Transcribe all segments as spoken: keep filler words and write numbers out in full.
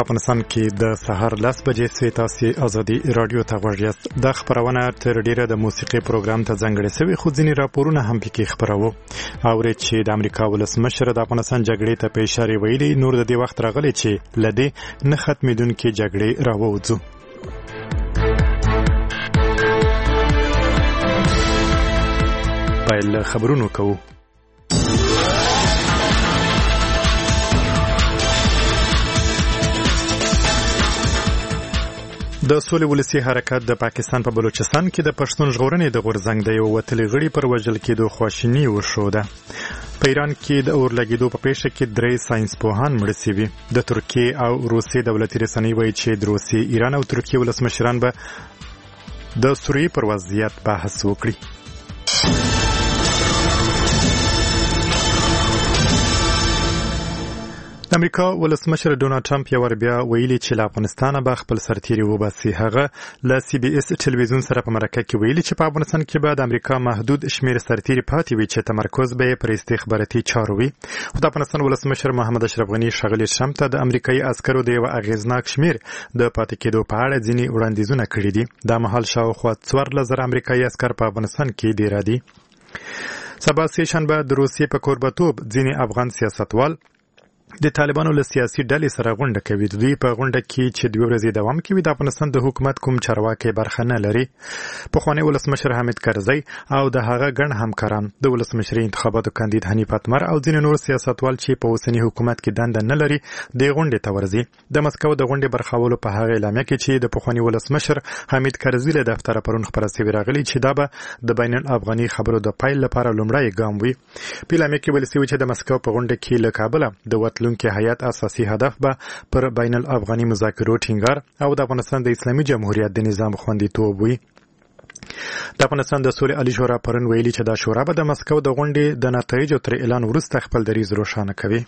افغانستان کې د سهار لس بجې سوي تاسو ازادي رادیو ته غوږ یاست. د خبرونه تر ډیره د موسیقي پروګرام ته ځانګړی شوی، خو ځینې راپورونه هم پکې خبرو. اوري چې د امریکا ولسمشر د افغانستان جګړې ته په اشاره ویلي، نور د دې وخت راغلی چې لدې نه ختمېدونکې جګړې راووځو. پیل خبرونو کوو. د سولې ولسي حرکت د پاکستان په بلوچستان کې د پښتون ژغورنې د غورځنګ د یو وتلي غړي پر وژل کېدو خواشیني وښوده. په ایران کې د اور لګېدو په پیښه کې درې ساينس پوهان مړه شوي. د ترکیې او روسیې دولتي رسنۍ وایي چې د روسیې، ایران او ترکیې ولسمشران به د سوریې پر وضعیت بحث وکړي. د امریکا ولسمشر ډونالد ټرمپ یو ور بیا ویلي چې له افغانستانه به خپل سرتیري وباسي. هغه له سی بي اس ټلویزیون سره په مرکه کې ویلي چې په افغانستان کې به د امریکا محدود شمیر سرتیري پاتې وي چې تمرکز به پر استخباراتي چارو وي. خو د افغانستان ولسمشر محمد اشرف غني ښاغلي ټرمپ ته د امریکایي عسکرو د یو اغیزناک شمیر د پاتې کېدو په اړه ځینې وړاندیزونه کړي دي. دا مهال شاوخوا څوارلس زره امریکایي عسکر په افغانستان کې ډېر دي. سبا سه شنبه د روسیې په کوربتوب ځینې افغان سیاستوال د طالبانو له سیاسي ډلې سره غونډه کوي. دوی په غونډه کې چې دوه ورځې دوام کوي د افغانستان د حکومت کوم چارواکي برخه نه لري. پخوانی ولسمشر حامد کرزی او د هغه ګڼ همکاران د ولسمشري انتخاباتو کاندید حنیف اتمر او ځینې نور سیاستوال چې په اوسنی حکومت کې دنده نه لري د غونډې ته ورځي. د مسکو د غونډې برخاولو په هغه اعلامیه کې چې د پخوانی ولسمشر حامد کرزی له دفتر پرون خبره شوې راغلي چې دا به د بین الافغاني خبرو د پایل لپاره لومړی ګام وي. په اعلامیه کې ویل شوی چې د مسکو په غونډه کې له کابل د لونکي هیئت اساسي هدف به پر بین الافغاني مذاکرو ټینګار او د افغانستان د اسلامي جمهوریت د نظام خوندیتوب وي. د افغانستان د سولې عالی شورا پرون ویلي چې دا شورا به د مسکو د غونډې د نتایجو تر اعلان وروسته خپل دریځ روښانه کوي.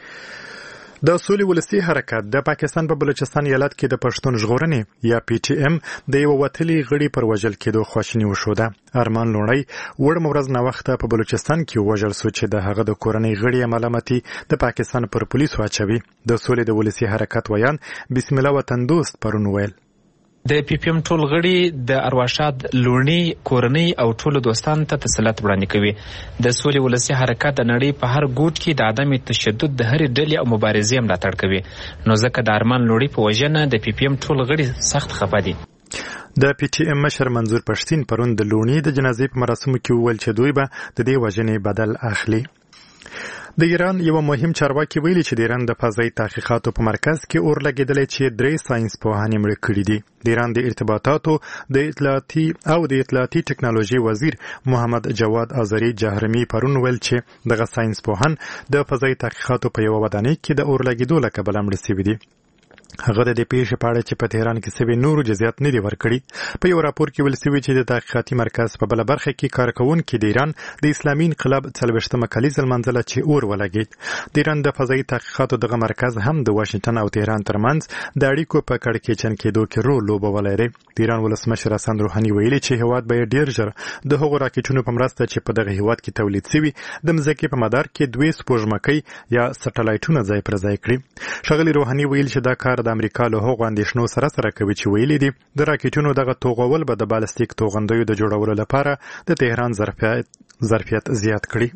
د سولې ولسي حرکت د پاکستان په بلوچستان ایالت کې د پښتون ژغورنې یا پی ټی ایم د یو وتلي غړي پر وژل کېدو خواشیني وښوده. ارمان لوڼی وړ مورز نه وخته په بلوچستان کې وژل شو چې د هغه د کورنۍ غړي ملامتي د پاکستان پر پولیسو اچوي. د سولې د ولسي حرکت ویان بسم الله وطن دوست پرون ویل د پی پی ایم ټول غړي د ارواښاد لوڼي کورنۍ او ټول دوستان ته تسلیت وړاندې کوي. د سولې ولسي حرکت د نړۍ په هر ګوټ کې د عدم تشدد د هرې ډلې او مبارزې ملاتړ کوي. نو ځکه د ارمان لوڼي په وژنه د پی پی ایم ټول غړي سخت خفه دي. د پی ټی ایم مشر منظور پښتين پرون د لوڼي د جنازې په مراسمو کې وویل چې دوی به د دې وژنې بدل اخلي. د ایران یو مهم چارواکي ویلي چې د ایران د فضایي تحقیقاتو په مرکز کې اور لګېدلی چې درې ساينس پوهان مړه کړي دي. د ایران د ارتباطاتو د اطلاعاتي او د اطلاعاتي ټکنالوژي وزیر محمد جواد آذری جهرمی پرون ویل چې دغه ساينس پوهان د فضایي تحقیقاتو په یو ودانۍ کې د اور لګېدو له کبله مړه شوي دي. هغه د دې پیښې په اړه چې په تهران کې سوي نورو جزئیات نه دي ورکړي. په یو راپور کې ویل شوي چې د تحقیقاتي مرکز په بله برخه کې کارکوونکي د ایران د اسلامي انقلاب څلوېښتمه کلیزه لمانځله چې اور ولګېد. د ایران د فضایي تحقیقاتو دغه مرکز هم د واشنګټن او تهران ترمنځ د اړیکو په کړکېچن کېدو کې رول لوبولی دی. د ایران ولسمشر حسن روحاني ویلي چې هېواد به ډېر ژر د هغو راکېټونو په مرسته چې په دغه هېواد کې تولید شوي د مځکې په مدار کې دوې سپوږمکۍ یا سټلایټونه ځای پر ځای کړي. ښاغلي روحاني ویل چې دا کار د امریکا له هغو اندېښنو سره سره کوي چې ویلي دي د راکېټونو دغه توغول به د بالستیک توغندیو د جوړولو لپاره د تهران ظرفیت زیات کړي.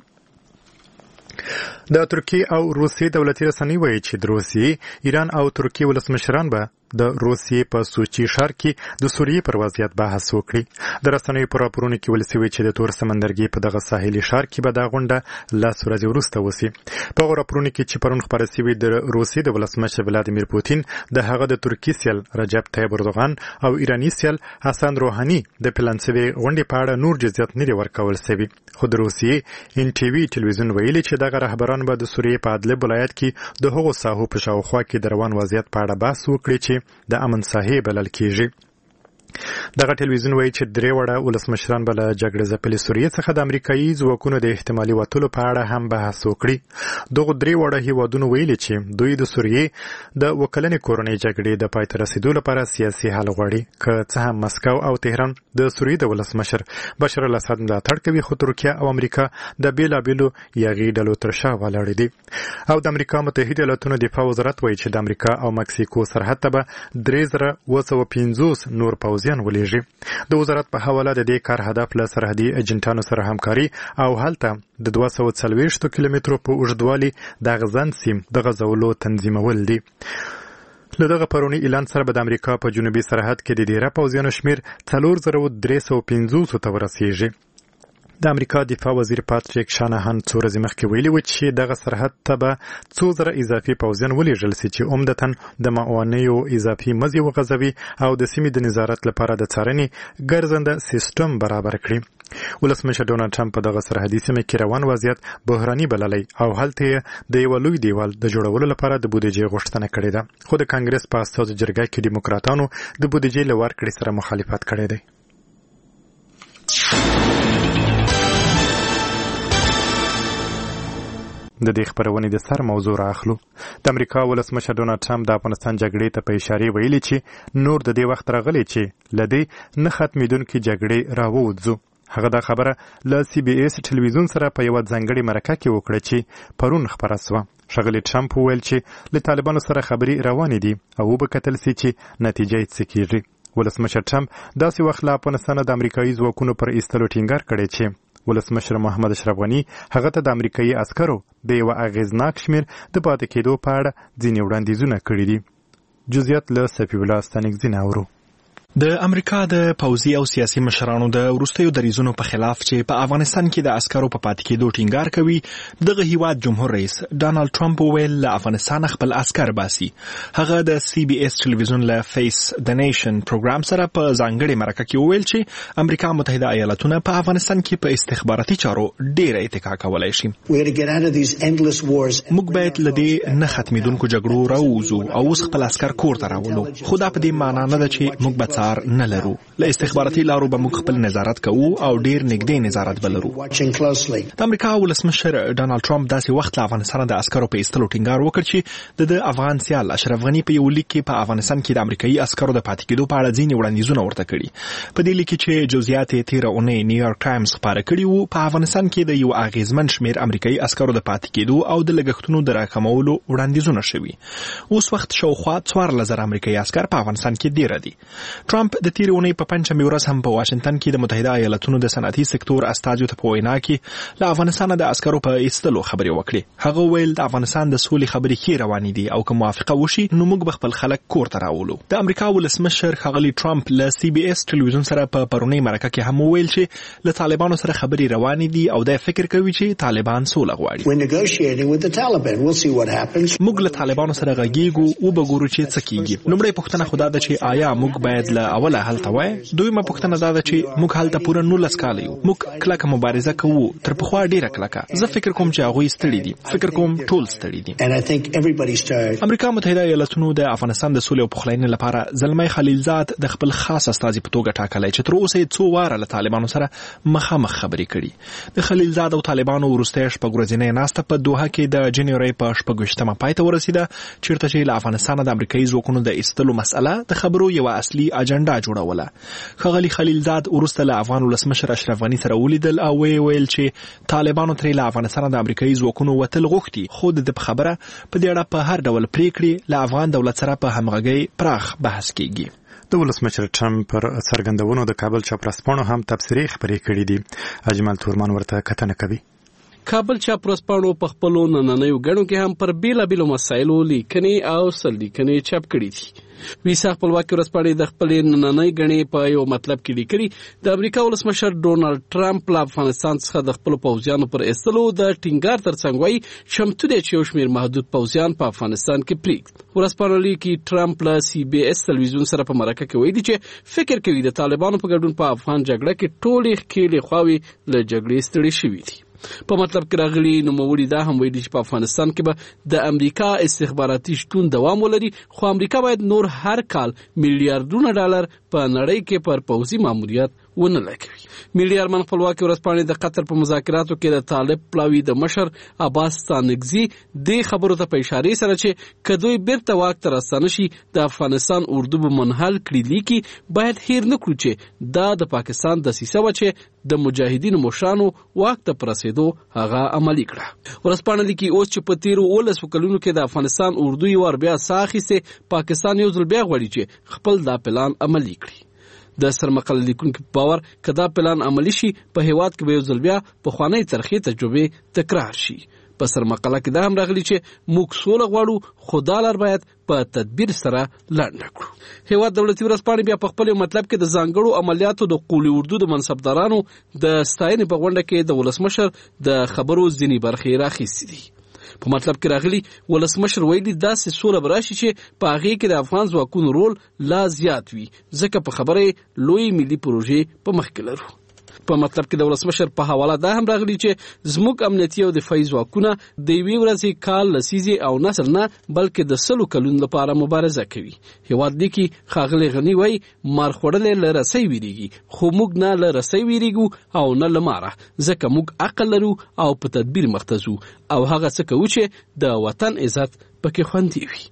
د ترکیې او روسیې دولتي رسنۍ وایي چې د روسیې، ایران او ترکیې ولسمشران به د روسیې په سوچي ښار کې د سوریې پر وضعیت بحث وکړي. د رسنیو په راپورونو کې ویل شوي چې د تور سمندرګي په دغه ساحلي ښار کې به دا غونډه لس ورځې وروسته وسي. په هغو راپورونو کې چې پرون خپاره شوي د روسیې د ولسمشر ولادیمیر پوتین، د هغه د ترکي سیال رجب طیب اردوغان او ایراني سیال حسن روحاني د پلان شوې غونډې په اړه نور جزئیات نه دي ورکول شوي. خو د روسیې ان ټي وي ټلویزیون ویلي چې دغه رهبران به د سوریې په ادلب ولایت کې د هغو ساحو په شاوخوا کې د روان وضعیت په اړه بحث وکړي چې د امن ساحې بلل کېږي. دغه ټلویزیون وایي چې درې وړه ولسمشران به له جګړې ځپلې سوریې څخه د امریکایي ځواکونو د احتمالي وتلو په اړه هم بحث وکړي. دغه درې وړه هیوادونو ویلي چې دوی د سوریې د اووه کلنې کورنۍ جګړې د پای ته رسیدو لپاره سیاسي حل غواړي. که څه هم مسکو او تهران د سوریې د ولسمشر بشار الاسد ملاتړ کوي، خو ترکیه او امریکا د بېلابېلو یاغي ډلو تر شا ولاړې دي. او د امریکا متحده ایالاتونو دفاع وزارت وایي چې د امریکا او مکسیکو سرحد ته به درې زره اوه سوه پنځوس نور پوځیان ولېږي. د وزارت په حواله د دې کار هدف له سرحدي ایجنټانو سره همکاري او هلته د دوه سوه څلوېښت کیلومترو په اوږدوالي د غزن سیم د غځولو تنظیمول دي. له دغه پرونی اعلان سره به د امریکا په جنوبي سرحد کې د ډیره پوځیانو شمیر څلور زره درې سوه پنځوس ته ورسیږي. د امریکا دفاع وزیر پاتریک شانهان څو ورځې مخکې ویلي و چې دغه سرحد ته به څو زره اضافي پوځیان ولېږل سي چې عمدتاً د معاونیو اضافي مزي وغځوي او د سیمې د نظارت لپاره د څارنې ګرځنده سیستم برابر کړي. ولسمشر ډونالډ ټرمپ په دغه سرحدي سیمه کې روان وضعیت بحراني بللی او هلته یې د یوه لوی دیوال د جوړولو لپاره د بودیجې غوښتنه کړې ده، خو د کانګرس په استازو جرګه کې ډیموکراتانو د بودیجې له ورکړې سره مخالفت کړی دی. د دې خبرونې د سر موضوع راخلو. د امریکا ولسمشر ډونالډ ټرمپ د افغانستان جګړې ته په اشارې ویلي چې نور د دې وخت راغلی چې له دې نه ختمېدونکې جګړې راووځو. هغه دا خبره له سی بي اس ټلویزیون سره په یوه ځانګړې مرکه کې وکړه چې پرون خپره سوه. ښاغلي ټرمپ وویل چې له طالبانو سره خبرې روانې دي او وبکتل سي چې نتیجه یې څه کېږي. ولسمشر ټرمپ داسې وخت له افغانستانه د امریکایي ځواکونو پر ایستلو ټینګار کړی چې ولسمشر محمد اشرف غني هغه ته د امریکایي عسکرو د یوه اغیزناک شمیر د پاتې کېدو په اړه ځینې وړاندیزونه کړي دي. جزئیات له صفي الله ستانکزي نه اورو. د امریکا د پوځي او سیاسي مشرانو د وروستیو دریځونو په خلاف چې په افغانستان کې د عسکرو په پاتې کېدو ټینګار کوي، دغه هیواد جمهور رئیس ډانلډ ټرمپ وویل له افغانستان خپل عسکر باسي. هغه د سی بي اس ټلویزیون له فیس د نیشن پروګرام سره په ځانګړې مرکه کې وویل چې امریکا متحده ایالاتونه په افغانستان کې په استخباراتي چارو ډېره اتکا کولی شي. موږ باید له دې نه ختمېدونکو جګړو راووځو او اوس خپل عسکر کور ته راولو، خو دا په دې معنا نه ده چې موږ به نه لرو. له استخباراتي لارو به موږ خپل نظارت کوو او ډیر نږدې نظارت به لرو. د امریکا ولسمشر ډانلډ ټرمپ داسې وخت له افغانستان د عسکرو په ایستلو ټینګار وکړ چې د افغان سیال اشرف غني په یو لیک کې په افغانستان کې د امریکایي عسکرو د پاتې کېدو په اړه ځینې وړاندیزونه ورته کړي. په دې لیک کې چې جزئیات یې تېره اونۍ نیویارک ټایمز خپاره کړي وو، په افغانستان کې د یو اغیزمن شمیر امریکایي عسکرو د پاتې کېدو او د لګښتونو د راکمولو وړاندیزونه شوي. اوس وخت شاوخوا څوارلس زره امریکایي عسکر په افغانستان کې ډېر دي. ټرمپ د تیرې اونۍ په پنجشنبې ورځ هم په واشنګټن کې د متحده ایالاتونو د صنعتي سکتور استازو ته په وینا کې له افغانستان د عسکرو په ایستلو خبرې وکړې. هغه ویل د افغانستان د سولې خبرې ښې روانې دي او که موافقه وشي نو موږ به خپل خلک کور ته راولو. د امریکا ولسمشر ښاغلي ټرمپ له سی بي اس ټلویزیون سره په پرونۍ مرکه کې هم وویل چې له طالبانو سره خبرې روانې دي او دا فکر کوي چې طالبان سوله غواړي. موږ له طالبانو سره غږیږو او به ګورو چې څه کیږي. لومړی پوښتنه خو دا ده چې آیا موږ باید له اوله هلته وای؟ دویمه پوښتنه دا ده چې موږ هلته پوره نولس کاله یو، موږ کلکه مبارزه کوو، تر پخوا ډیره کلکه. زه فکر کوم چې هغوی ستړي دي، فکر کوم ټول ستړي دي. امریکا متحده ایالاتونو د افغانستان د سولې او پخلاینې لپاره زلمی خلیلزاد د خپل خاص استازي په توګه ټاکلی چې تر اوسه یې څو واره له طالبانو سره مخامخ خبرې کړي. د خلیلزاد او طالبانو وروستۍ شپږ ورځنۍ ناسته په دوحه کې د جنورۍ په شپږویشتمه پای ته ورسېده، چیرته چې له افغانستانه د امریکایي ځواکونو د ایستلو مسئله د خبرو یوه اصلي اجنډا جوړوله. ښاغلي خلیلزاد وروسته له افغان ولسمشر اشرف غني سره ولیدل او ویې ویل چې طالبانو ترې له افغانستانه د امریکایي ځواکونو وتل غوښتي، خو د ده په خبره په دې اړه په هر ډول پریکړې له افغان دولت سره په همغږۍ پراخ بحث کیږي. د ولسمشر ټرمپ پر څرګندونو د کابل چاپرسپاڼو هم تبصرې خپرې کړي دي. اجمل تورمان ورته کتنه کوي. کابل چاپرسپاڼو په خپلو نننیو ګڼو کې هم پر بیلابیلو مسایلو لیکنې او سرلیکنې چاپ کړي دي. ویسا خپلواکي ورځپاڼې د خپلې نننۍ ګڼې په یو مطلب کې لیکلي د امریکا ولسمشر ډونالډ ټرمپ له افغانستان څخه د خپلو پوځیانو پر ایستلو د ټینګار ترڅنګ وایي چمتو دی چې یو شمېر محدود پوځیان په افغانستان کې پرېږدي. ورځپاڼه لیکي ټرمپ له سی بي اس ټلویزیون سره په مرکه کې ویلي چې فکر کوي د طالبانو په ګډون په افغان جګړه کې ټولې ښکېلې خواوې له جګړې ستړې شوي دي. په مطلب کې راغلي نوموړي دا هم ویلي چې په افغانستان کې به د امریکا استخباراتي شتون دوام ولري، خو امریکا باید نور هر کال میلیارډونه ډالر په نړۍ کې پر پوځي ماموریت ونه لګوي. میډیا ارمان خپلواکي ورځپاڼې د قطر په مذاکراتو کې د طالب پلاوي د مشر عباس ستانکزي د خبرو ته په اشاره سره چې کدوې بیرته واک ته راستانه شي د افغانستان اردو به منحل کړي لیکي باید هیر نه کړو چې دا د پاکستان د سیسه و چې د مجاهدینو مشرانو واک ته پرسېدو هغه عملي کړه. ورځپاڼه لیکي اوس چې په تیرو اوولسو کلونو کې د افغانستان اردو یو ور بیا ساه اخیستې، پاکستان یو ځل بیا غواړي چې خپل دا پلان عملي کړي. د سرمقاله لیکونکو په باور که دا پلان عملي شي په هیواد کې به یو ځل بیا پخوانۍ ترخې تجربې تکرار شي. په سرمقاله کې دا هم راغلي چې موږ سوله غواړو خو دا لار باید په تدبیر سره لنډه کړو. هیواد دولتي ورځپاڼې بیا په خپل مطلب کې د ځانګړو عملیاتو د قول اردو د منصبدارانو د ستاینې په غونډه کې د ولسمشر د خبرو ځینې برخې راخیستې دي. په مطلب کې راغلي ولسمشر ویلي داسې سوله به راشي چې په هغې کې د افغان ځواکونو رول لا زیات وي، ځکه په خبره لوی ملي پروژې په مخ کې لرو. په مطلب کې د ولسمشر په حواله دا هم راغلي چې زموږ امنیتي او دفاعي ځواکونه د یوې ورځې کال لسیزې او نسل نه بلکې د سلو کلونو لپاره مبارزه کوي. هیواد لیکي ښاغلی غني وایي مار خوړلی له رسۍ ویریږي، خو موږ نه له رسۍ ویریږو او نه له ماره، ځکه موږ عقل لرو او په تدبیر مخته ځو او هغه څه کوو چې د وطن عزت پکې خوندي وي.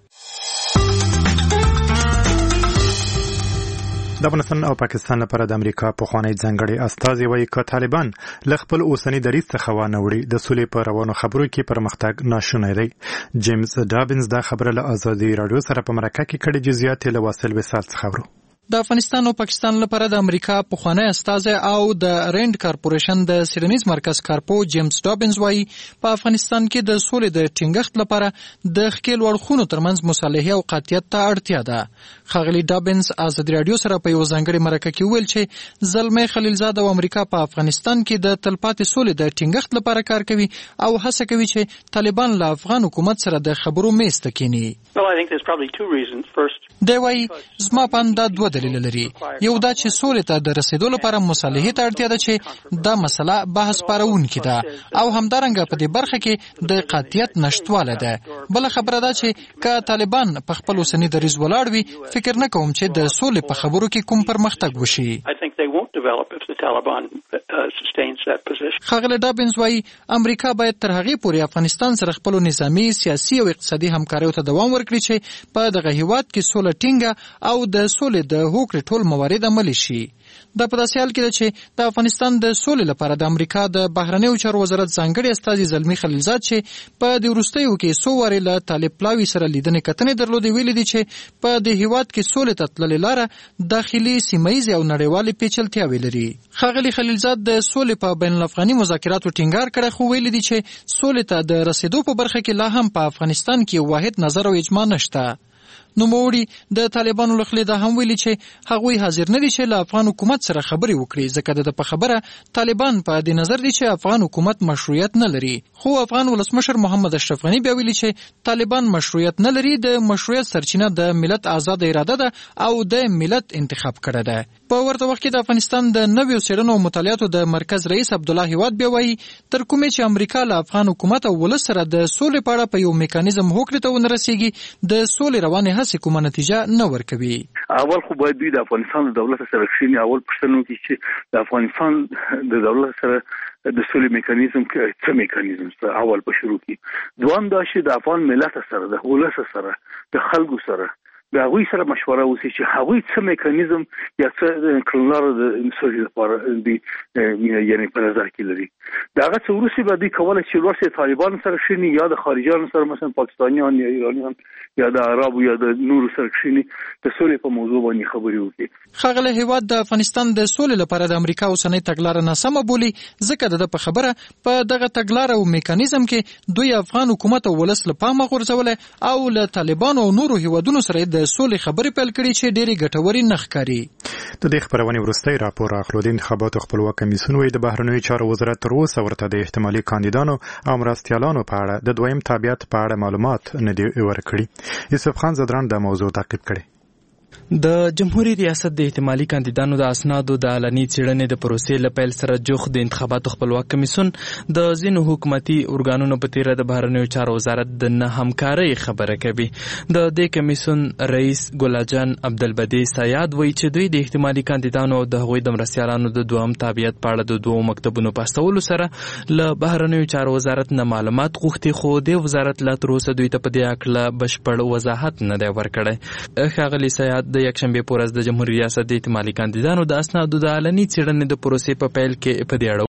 د افغانستان او پاکستان لپاره د امریکا پخوانی ځانګړی استازی وایي که طالبان له خپل اوسني دریځ څخه وانه وړي د سولې په روانو خبرو کې پرمختګ ناشونی دی. جیمز ډابنز دا خبره له ازادي راډیو سره په مرکه کې کړې، جزئیات یې له واصل وصال څخه اورو. د افغانستان او پاکستان لپاره د امریکا پخوانی استازی او د رند کارپوریشن د سیرنیز مرکز کارپو جیمز ډابنز وایي په افغانستان کې د سولې د ټینګښت لپاره د ښکیل اړخونو ترمنځ مصالحې او قاطعیت ته اړتیا ده. ښاغلي ډابنز ازادي راډیو سره په یو ځانګړي مرکه کې ویل چې زلمی خلیلزاد او امریکا په افغانستان کې د تلپاتې سولې د ټینګښت لپاره کار کوي او هڅه کوي چې طالبان له افغان حکومت سره د خبرو میز ته کینی. دی وایي زما په اند دا دوه دلیل لري. یو دا چې سولې ته د رسیدو لپاره مصالحې ته اړتیا ده چې دا مسله بحث پارونکې ده او همدارنګه په دې برخه کې د قاطعیت نشتواله ده. بله خبره ده چې که طالبان په خپل اوسني دریځ ولاړ وي فکر نه کوم چې د سولې په خبرو کې کوم پرمختګ وشي. ښاغلی ډابنز وایي امریکا باید تر هغې پورې افغانستان سره خپلو نظامي، سیاسي او اقتصادي همکاریو ته دوام ورکړي چې په دغه هیواد کې سوله ټینګه او د سولې د هوکړې ټول موارد عملي شي. دا په داسې حال کې ده چې د افغانستان د سولې لپاره د امریکا د بهرنیو چارو وزارت ځانګړي استازي زلمی خلیلزاد چې په د وروستیو کې څو وارې له طالب پلاوي سره لیدنې کتنې درلودې ویلي دي چې په د هیواد کې سولې ته تللې لاره داخلي، سیمهیزې او نړیوالې پیچلتیاوې لري. ښاغلي خلیلزاد د سولې په بین الافغاني مذاکراتو ټینګار کړی، خو ویلي دي چې سولې ته د رسیدو په برخه کې لا هم په افغانستان کې واحد نظر او اجماع نشته. نوموړي د طالبانو له خوا دا هم ویلي چې هغوی حاضر نه دي چې له افغان حکومت سره خبرې وکړي، ځکه د په خبره طالبان په دې نظر دي چې افغان حکومت مشروعیت نه لري. خو افغان ولسمشر محمد اشرف غني بیا ویلي چې طالبان مشروعیت نه لري، د مشروعیت سرچینه د ملت آزاد اراده ده او د ملت انتخاب کړی ده. په ورته وخت کې د افغانستان د نویو څېړنو او مطالعاتو د مرکز رئیس عبدالله هیواد بیا وایي تر کومې چې امریکا له افغان حکومت او ولس سره د سولې په اړه په یو میکانیزم هوکړې ته ونه رسېږي د سولې روانې هڅې کومه نتیجه نه ورکوي. اول خو باید دوی د افغانستان د دولت سره کښېني، اول پوښتنه وکړي چې د افغانستان د دولت سره د سولې میکانیزم کې څه میکانیزم شته، اول په شروع کې. دوام دا چې د افغان ملت سره، د ولس سره، د خلکو سره د هغوی سره مشوره وشي چې هغوی څه میکانیزم یا څه کړنلاره د سولې لپاره د یعنې په نظر کې لري. د هغه څه وروسته به دوی کولی چې ورسې طالبانو سره کښېني یا د خارجیانو سره مثلا پاکستانیان یا ایرانیان یا د عربو یا د نورو سره کښېني د سولې په موضوع باندې خبرې وکړي. ښاغلی هیواد د افغانستان د سولې لپاره د امریکا اوسنۍ تګلاره ناسمه بولي، ځکه د ده په خبره په دغه تګلاره او میکانیزم کې دوی افغان حکومت او ولس له پامه غورځولی او له طالبانو او نورو هیوادونو سره د سولې خبرې پیل کړي چې ډېرې ګټورې نه ښکاري. د دې خپرونې وروستی راپور اخلو. د انتخاباتو خپلواک کمیسیون وایي د بهرنیو چارو وزارت تر اوسه ورته د احتمالي کاندیدانو او مرستیالانو په اړه د دویم تابعیت په اړه معلومات نه دي ورکړي. یوسف خان زدران دا موضوع تعقیب کړي. د جمهوریت ریاست د احتمالي کاندیدانو د اسنادو د علني څېړنې د پروسې له پیل سره جوخ د انتخاباتو خپلواک کمیسیون د ځینو حکومتي ارګانونو په تیره د بهرنیو چارو وزارت د نه همکارۍ خبره کوي. د دې کمیسیون رئیس ګلاجان عبدالبدی سیاد وایي چې دوی د احتمالي کاندیدانو او د هغوی د مرستیالانو د دوهم تابعیت په اړه د دوو مکتبونو په استولو سره له بهرنیو چارو وزارت نه معلومات غوښتي، خو د وزارت لا تر اوسه دوی ته په دې هکله بشپړ وضاحت نه دی ورکړی. ښاغلي سیاد د یکشنبې په ورځ د جمهوریت ریاست د احتمالي کاندیدانو د اسنادو د علني څېړنې د پروسې په پیل کې په دې اړه